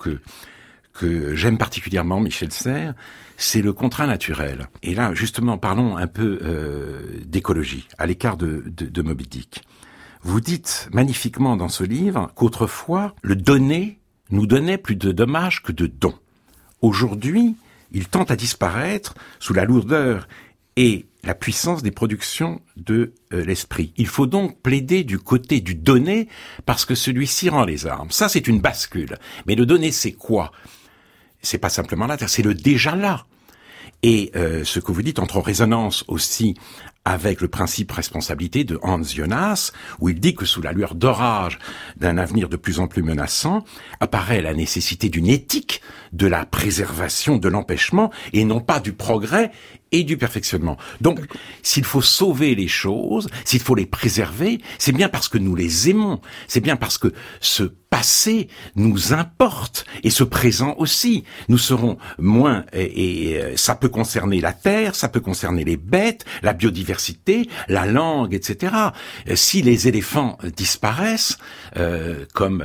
S1: que j'aime particulièrement, Michel Serres, c'est Le contrat naturel. Et là, justement, parlons un peu d'écologie, à l'écart de Moby Dick. Vous dites magnifiquement dans ce livre qu'autrefois, le donner nous donnait plus de dommages que de dons. Aujourd'hui, il tend à disparaître sous la lourdeur et la puissance des productions de l'esprit. Il faut donc plaider du côté du donner parce que celui-ci rend les armes. Ça, c'est une bascule. Mais le donner, c'est quoi ? C'est pas simplement là, c'est le déjà là. Et ce que vous dites entre en résonance aussi avec le principe responsabilité de Hans Jonas, où il dit que sous la lueur d'orage d'un avenir de plus en plus menaçant, apparaît la nécessité d'une éthique de la préservation de l'empêchement et non pas du progrès et du perfectionnement. Donc, s'il faut sauver les choses, s'il faut les préserver, c'est bien parce que nous les aimons, c'est bien parce que ce passé nous importe et ce présent aussi. Nous serons moins, et ça peut concerner la terre, ça peut concerner les bêtes, la biodiversité, la langue, etc. Si les éléphants disparaissent, comme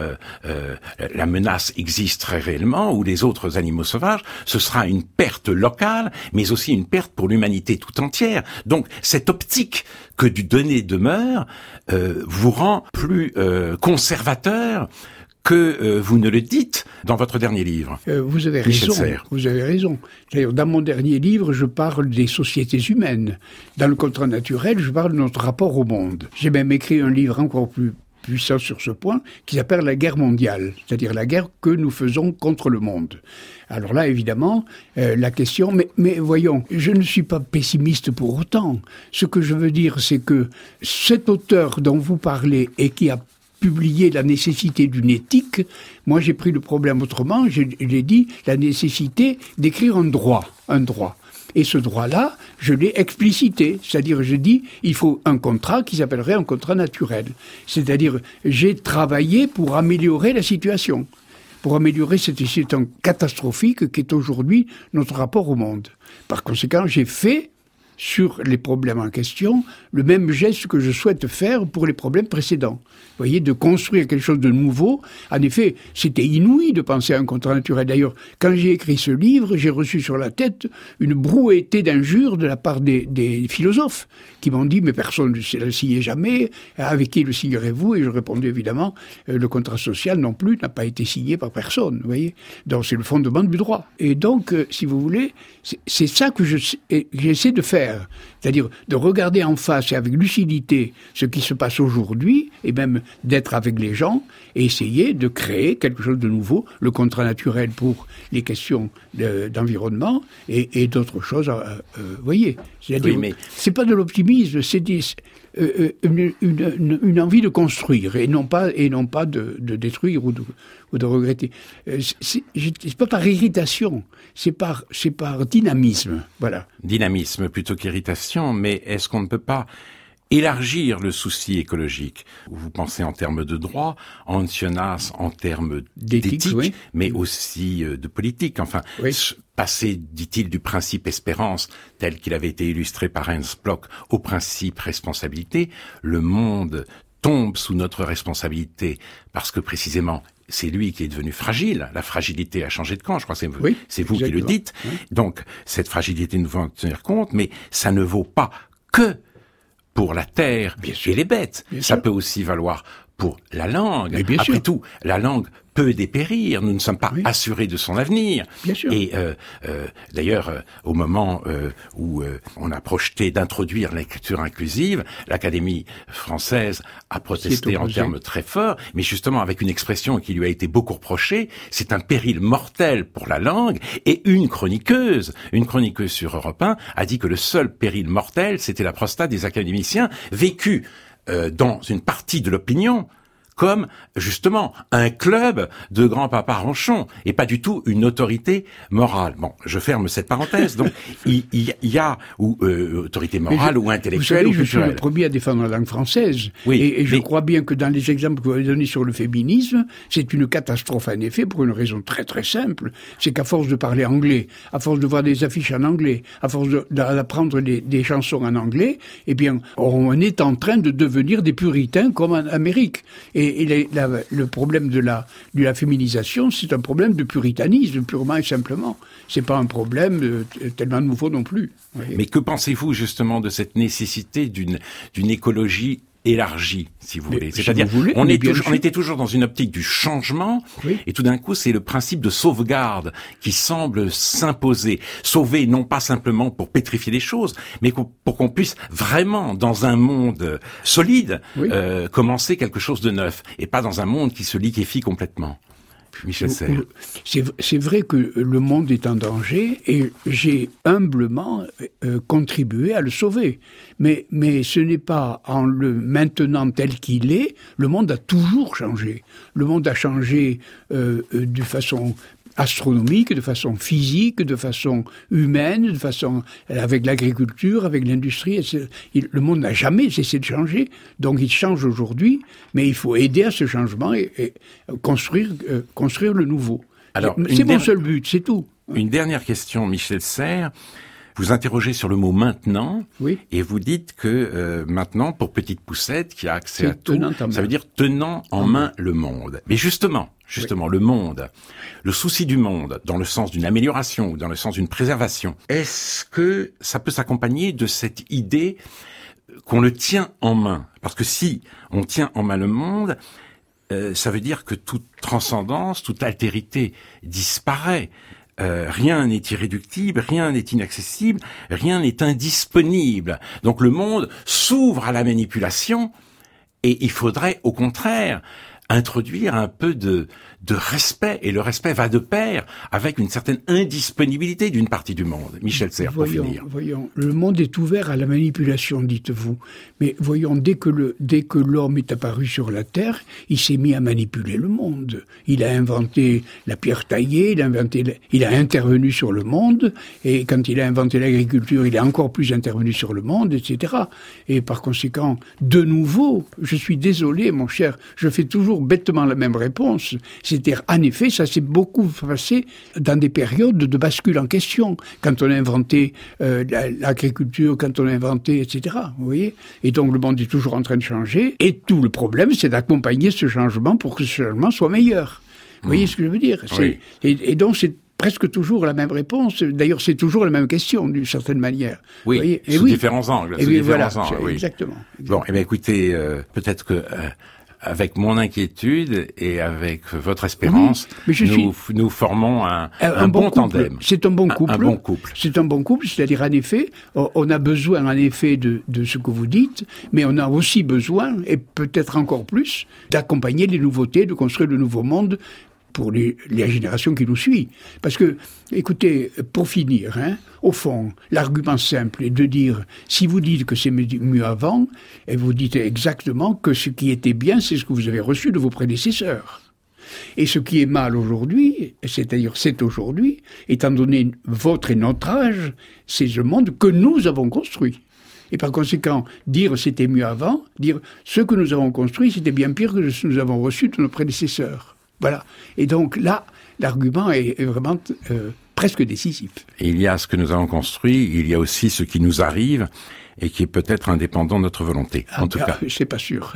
S1: la menace existe très réellement, ou les autres animaux sauvages, ce sera une perte locale, mais aussi une perte pour l'humanité tout entière. Donc, cette optique que du donner demeure vous rend plus conservateur que vous ne le dites dans votre dernier livre.
S2: Vous avez raison. Vous avez raison. D'ailleurs, dans mon dernier livre, je parle des sociétés humaines. Dans le contrat naturel, je parle de notre rapport au monde. J'ai même écrit un livre encore plus puissant sur ce point, qui s'appelle la guerre mondiale, c'est-à-dire la guerre que nous faisons contre le monde. Alors là, évidemment, la question... Mais voyons, je ne suis pas pessimiste pour autant. Ce que je veux dire, c'est que cet auteur dont vous parlez et qui a publié la nécessité d'une éthique, moi j'ai pris le problème autrement, j'ai dit la nécessité d'écrire un droit. Et ce droit-là, je l'ai explicité. C'est-à-dire, je dis, il faut un contrat qui s'appellerait un contrat naturel. C'est-à-dire, j'ai travaillé pour améliorer la situation. Pour améliorer cette situation catastrophique qui est aujourd'hui notre rapport au monde. Par conséquent, j'ai fait, sur les problèmes en question, le même geste que je souhaite faire pour les problèmes précédents. Vous voyez, de construire quelque chose de nouveau. En effet, c'était inouï de penser à un contrat naturel. D'ailleurs, quand j'ai écrit ce livre, j'ai reçu sur la tête une brouetée d'injures de la part des philosophes qui m'ont dit « mais personne ne le signait jamais, avec qui le signerez-vous » Et je répondais évidemment « le contrat social non plus n'a pas été signé par personne. » Vous voyez, donc c'est le fondement du droit. Et donc, si vous voulez, c'est ça que j'essaie de faire. C'est-à-dire de regarder en face et avec lucidité ce qui se passe aujourd'hui, et même d'être avec les gens, et essayer de créer quelque chose de nouveau, le contrat naturel pour les questions d'environnement, et d'autres choses, voyez. C'est-à-dire, oui, c'est pas de l'optimisme, c'est une envie de construire, et non pas de détruire ou de regretter. C'est pas par irritation, c'est par dynamisme, voilà.
S1: Dynamisme plutôt qu'irritation, mais est-ce qu'on ne peut pas élargir le souci écologique? Vous pensez en termes de droit, Jonas en termes d'éthique, oui, mais aussi de politique. Enfin, oui. Passer, dit-il, du principe espérance, tel qu'il avait été illustré par Ernst Bloch, au principe responsabilité. Le monde tombe sous notre responsabilité parce que précisément c'est lui qui est devenu fragile. La fragilité a changé de camp, je crois que c'est vous qui le dites. Oui. Donc cette fragilité, nous devons en tenir compte, mais ça ne vaut pas que pour la terre et les bêtes. Ça peut aussi valoir pour la langue. Après tout, la langue peut dépérir. Nous ne sommes pas assurés de son avenir.
S2: Bien sûr.
S1: Et d'ailleurs, au moment où on a projeté d'introduire l'écriture inclusive, l'Académie française a protesté en termes très forts, mais justement avec une expression qui lui a été beaucoup reprochée, c'est un péril mortel pour la langue. Et une chroniqueuse sur Europe 1 a dit que le seul péril mortel, c'était la prostate des académiciens, vécu dans une partie de l'opinion comme, justement, un club de grands-papas ronchons, et pas du tout une autorité morale. Bon, je ferme cette parenthèse. Donc, il y a autorité morale ou intellectuelle ou culturelle.
S2: Je suis le premier à défendre la langue française. Oui, et je crois bien que dans les exemples que vous avez donnés sur le féminisme, c'est une catastrophe en effet, pour une raison très très simple. C'est qu'à force de parler anglais, à force de voir des affiches en anglais, à force d'apprendre des chansons en anglais, eh bien, on est en train de devenir des puritains comme en Amérique. Et le problème de la féminisation, c'est un problème de puritanisme, purement et simplement. C'est pas un problème tellement nouveau non plus. Voyez.
S1: Mais que pensez-vous justement de cette nécessité d'une écologie élargie, si vous voulez? C'est-à-dire, on était toujours dans une optique du changement, et tout d'un coup, c'est le principe de sauvegarde qui semble s'imposer. Sauver, non pas simplement pour pétrifier les choses, mais pour qu'on puisse vraiment, dans un monde solide, commencer quelque chose de neuf, et pas dans un monde qui se liquéfie complètement. Michel Serres.
S2: C'est vrai que le monde est en danger et j'ai humblement contribué à le sauver. Mais ce n'est pas en le maintenant tel qu'il est. Le monde a toujours changé. Le monde a changé de façon astronomique, de façon physique, de façon humaine, de façon avec l'agriculture, avec l'industrie. Le monde n'a jamais cessé de changer, donc il change aujourd'hui, mais il faut aider à ce changement et construire le nouveau. Alors, c'est mon seul but, c'est tout.
S1: Une dernière question, Michel Serres. Vous interrogez sur le mot « maintenant » et vous dites que maintenant, pour Petite Poucette, qui a accès à tout, ça veut dire tenant en main le monde. Mais justement, le monde, le souci du monde, dans le sens d'une amélioration ou dans le sens d'une préservation, est-ce que ça peut s'accompagner de cette idée qu'on le tient en main? Parce que si on tient en main le monde, ça veut dire que toute transcendance, toute altérité disparaît. Rien n'est irréductible, rien n'est inaccessible, rien n'est indisponible. Donc le monde s'ouvre à la manipulation Et il faudrait, au contraire, introduire un peu de respect, et le respect va de pair avec une certaine indisponibilité d'une partie du monde. Michel Serres, pour finir.
S2: Voyons, le monde est ouvert à la manipulation, dites-vous. Mais voyons, dès que l'homme est apparu sur la Terre, il s'est mis à manipuler le monde. Il a inventé la pierre taillée, il a intervenu sur le monde, et quand il a inventé l'agriculture, il a encore plus intervenu sur le monde, etc. Et par conséquent, de nouveau, je suis désolé, mon cher, je fais toujours bêtement la même réponse. C'est-à-dire, en effet, ça s'est beaucoup passé dans des périodes de bascule en question. Quand on a inventé l'agriculture, quand on a inventé, etc. Vous voyez ? Et donc, le monde est toujours en train de changer. Et tout le problème, c'est d'accompagner ce changement pour que ce changement soit meilleur. Vous voyez ce que je veux dire ?
S1: Oui.
S2: Et donc, c'est presque toujours la même réponse. D'ailleurs, c'est toujours la même question, d'une certaine manière.
S1: Oui,
S2: vous voyez ?
S1: sous différents angles.
S2: Et voilà,
S1: oui.
S2: Exactement.
S1: Bon, eh bien, écoutez, peut-être que... avec mon inquiétude et avec votre espérance, nous formons un bon tandem.
S2: C'est un bon couple.
S1: Un bon couple.
S2: C'est un bon couple, c'est-à-dire, en effet, on a besoin, en effet, de ce que vous dites, mais on a aussi besoin, et peut-être encore plus, d'accompagner les nouveautés, de construire le nouveau monde pour les générations qui nous suivent. Parce que, écoutez, pour finir, au fond, l'argument simple est de dire, si vous dites que c'est mieux avant, et vous dites exactement que ce qui était bien, c'est ce que vous avez reçu de vos prédécesseurs. Et ce qui est mal aujourd'hui, c'est-à-dire c'est aujourd'hui, étant donné votre et notre âge, c'est le monde que nous avons construit. Et par conséquent, dire c'était mieux avant, dire ce que nous avons construit, c'était bien pire que ce que nous avons reçu de nos prédécesseurs. Voilà. Et donc là, l'argument est vraiment presque décisif.
S1: Il y a ce que nous avons construit, il y a aussi ce qui nous arrive et qui est peut-être indépendant de notre volonté. En tout cas,
S2: c'est pas sûr.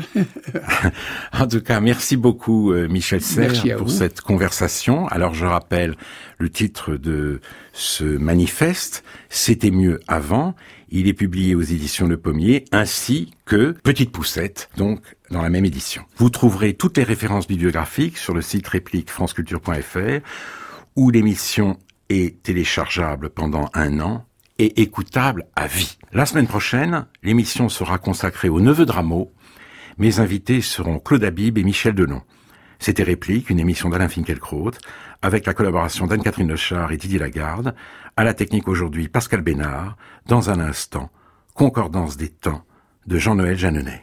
S1: En tout cas, merci beaucoup Michel Serres pour cette conversation. Alors je rappelle le titre de ce manifeste, C'était mieux avant. Il est publié aux éditions Le Pommier, ainsi que Petite Poussette, donc dans la même édition. Vous trouverez toutes les références bibliographiques sur le site réplique franceculture.fr, où l'émission est téléchargeable pendant 1 an et écoutable à vie. La semaine prochaine, l'émission sera consacrée au Neveu de Rameau. Mes invités seront Claude Habib et Michel Delon. C'était Réplique, une émission d'Alain Finkielkraut, avec la collaboration d'Anne-Catherine Lechard et Didier Lagarde. À la technique aujourd'hui, Pascal Bénard. Dans un instant, Concordance des temps de Jean-Noël Jeanneney.